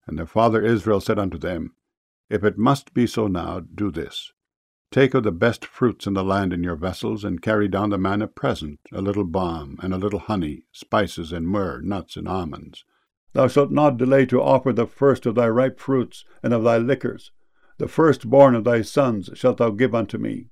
And their father Israel said unto them, If it must be so now, do this. Take of the best fruits in the land in your vessels, and carry down the man a present, a little balm, and a little honey, spices, and myrrh, nuts, and almonds. Thou shalt not delay to offer the first of thy ripe fruits, and of thy liquors. The firstborn of thy sons shalt thou give unto me.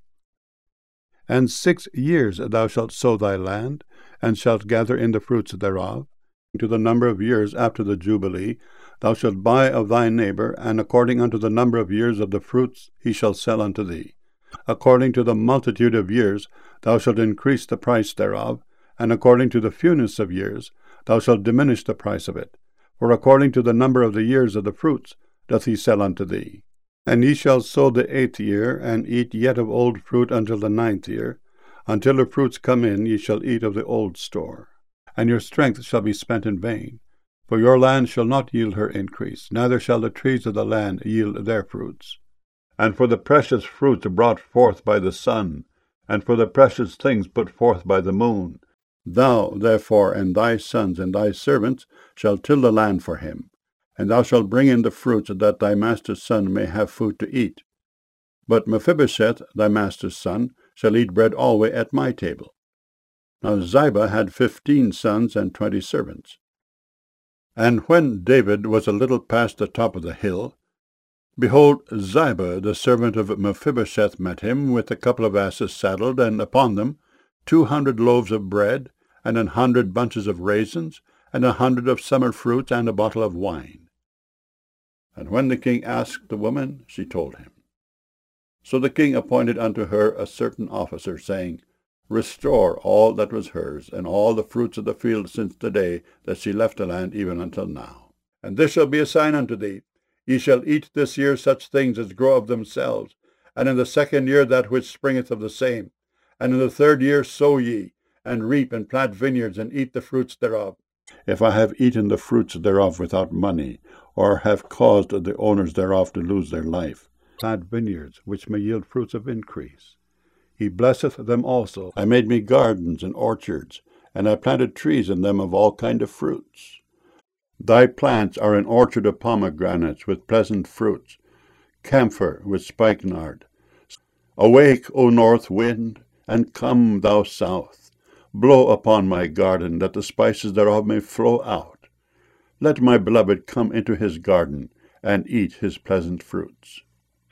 And 6 years thou shalt sow thy land, and shalt gather in the fruits thereof. To the number of years after the Jubilee thou shalt buy of thy neighbor, and according unto the number of years of the fruits he shall sell unto thee. According to the multitude of years thou shalt increase the price thereof, and according to the fewness of years thou shalt diminish the price of it. For according to the number of the years of the fruits doth he sell unto thee. And ye shall sow the 8th year, and eat yet of old fruit until the 9th year. Until the fruits come in, ye shall eat of the old store. And your strength shall be spent in vain. For your land shall not yield her increase, neither shall the trees of the land yield their fruits. And for the precious fruits brought forth by the sun, and for the precious things put forth by the moon, thou, therefore, and thy sons and thy servants shall till the land for him. And thou shalt bring in the fruits, that thy master's son may have food to eat. But Mephibosheth, thy master's son, shall eat bread always at my table. Now Ziba had 15 sons and 20 servants. And when David was a little past the top of the hill, behold, Ziba, the servant of Mephibosheth, met him, with a couple of asses saddled, and upon them 200 loaves of bread, and 100 bunches of raisins, and 100 of summer fruits, and a bottle of wine. And when the king asked the woman, she told him. So the king appointed unto her a certain officer, saying, Restore all that was hers, and all the fruits of the field since the day that she left the land even until now. And this shall be a sign unto thee. Ye shall eat this year such things as grow of themselves, and in the 2nd year that which springeth of the same. And in the 3rd year sow ye, and reap, and plant vineyards, and eat the fruits thereof. If I have eaten the fruits thereof without money, or have caused the owners thereof to lose their life, plant vineyards which may yield fruits of increase. He blesseth them also. I made me gardens and orchards, and I planted trees in them of all kind of fruits. Thy plants are an orchard of pomegranates with pleasant fruits, camphor with spikenard. Awake, O north wind, and come, thou south. Blow upon my garden, that the spices thereof may flow out. Let my beloved come into his garden, and eat his pleasant fruits.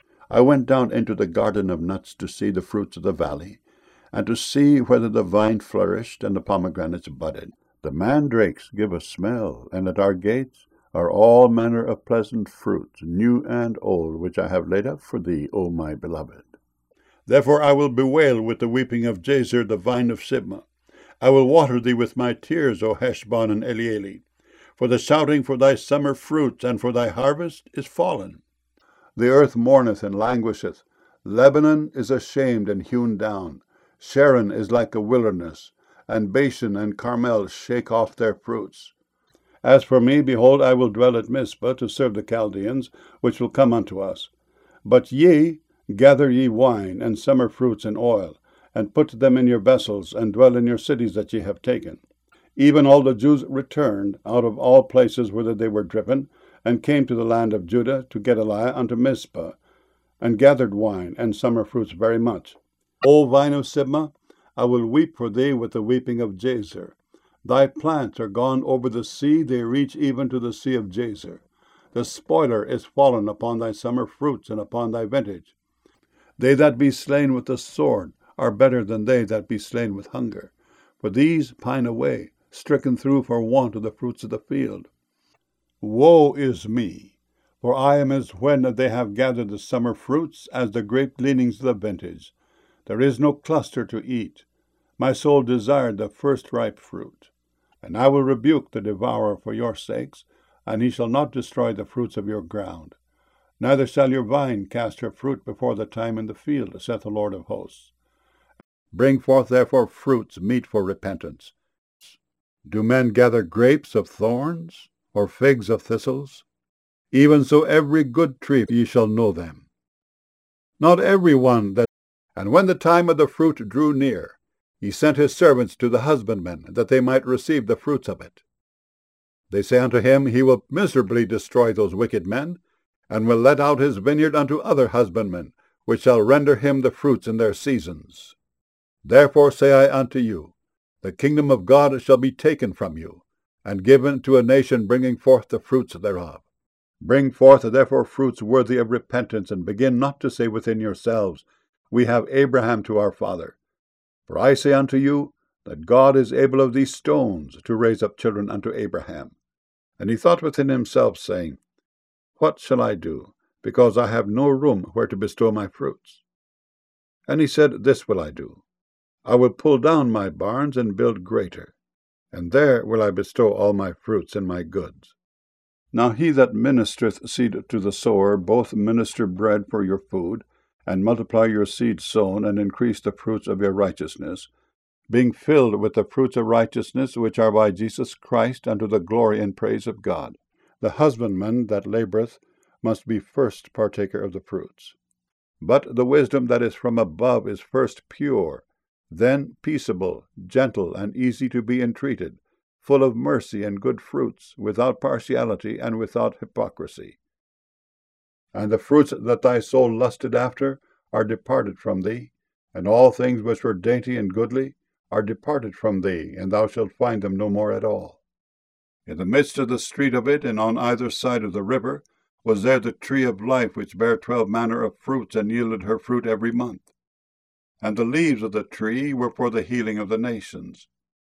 I went down into the garden of nuts to see the fruits of the valley, and to see whether the vine flourished and the pomegranates budded. The mandrakes give a smell, and at our gates are all manner of pleasant fruits, new and old, which I have laid up for thee, O my beloved. Therefore I will bewail with the weeping of Jazer the vine of Sibmah. I will water thee with my tears, O Heshbon and Elealeh. For the shouting for thy summer fruits and for thy harvest is fallen. The earth mourneth and languisheth. Lebanon is ashamed and hewn down. Sharon is like a wilderness, and Bashan and Carmel shake off their fruits. As for me, behold, I will dwell at Mizpah to serve the Chaldeans, which will come unto us. But ye, gather ye wine, and summer fruits, and oil, and put them in your vessels, and dwell in your cities that ye have taken. Even all the Jews returned out of all places whither they were driven, and came to the land of Judah, to Gedaliah unto Mizpah, and gathered wine and summer fruits very much. O vine of Sibmah, I will weep for thee with the weeping of Jazer. Thy plants are gone over the sea, they reach even to the sea of Jazer. The spoiler is fallen upon thy summer fruits and upon thy vintage. They that be slain with the sword are better than they that be slain with hunger. For these pine away, stricken through for want of the fruits of the field. Woe is me! For I am as when they have gathered the summer fruits, as the grape gleanings of the vintage. There is no cluster to eat. My soul desired the first ripe fruit. And I will rebuke the devourer for your sakes, and he shall not destroy the fruits of your ground. Neither shall your vine cast her fruit before the time in the field, saith the Lord of hosts. Bring forth therefore fruits meet for repentance. Do men gather grapes of thorns, or figs of thistles? Even so every good tree ye shall know them. Not every one that... And when the time of the fruit drew near, he sent his servants to the husbandmen, that they might receive the fruits of it. They say unto him, He will miserably destroy those wicked men, and will let out his vineyard unto other husbandmen, which shall render him the fruits in their seasons. Therefore say I unto you, the kingdom of God shall be taken from you, and given to a nation bringing forth the fruits thereof. Bring forth therefore fruits worthy of repentance, and begin not to say within yourselves, We have Abraham to our father. For I say unto you, that God is able of these stones to raise up children unto Abraham. And he thought within himself, saying, What shall I do, because I have no room where to bestow my fruits? And he said, This will I do. I will pull down my barns and build greater, and there will I bestow all my fruits and my goods. Now he that ministereth seed to the sower both minister bread for your food, and multiply your seed sown, and increase the fruits of your righteousness, being filled with the fruits of righteousness which are by Jesus Christ unto the glory and praise of God. The husbandman that laboureth must be first partaker of the fruits. But the wisdom that is from above is first pure, then peaceable, gentle, and easy to be entreated, full of mercy and good fruits, without partiality and without hypocrisy. And the fruits that thy soul lusted after are departed from thee, and all things which were dainty and goodly are departed from thee, and thou shalt find them no more at all. In the midst of the street of it, and on either side of the river, was there the tree of life, which bare 12 manner of fruits, and yielded her fruit every month. And the leaves of the tree were for the healing of the nations.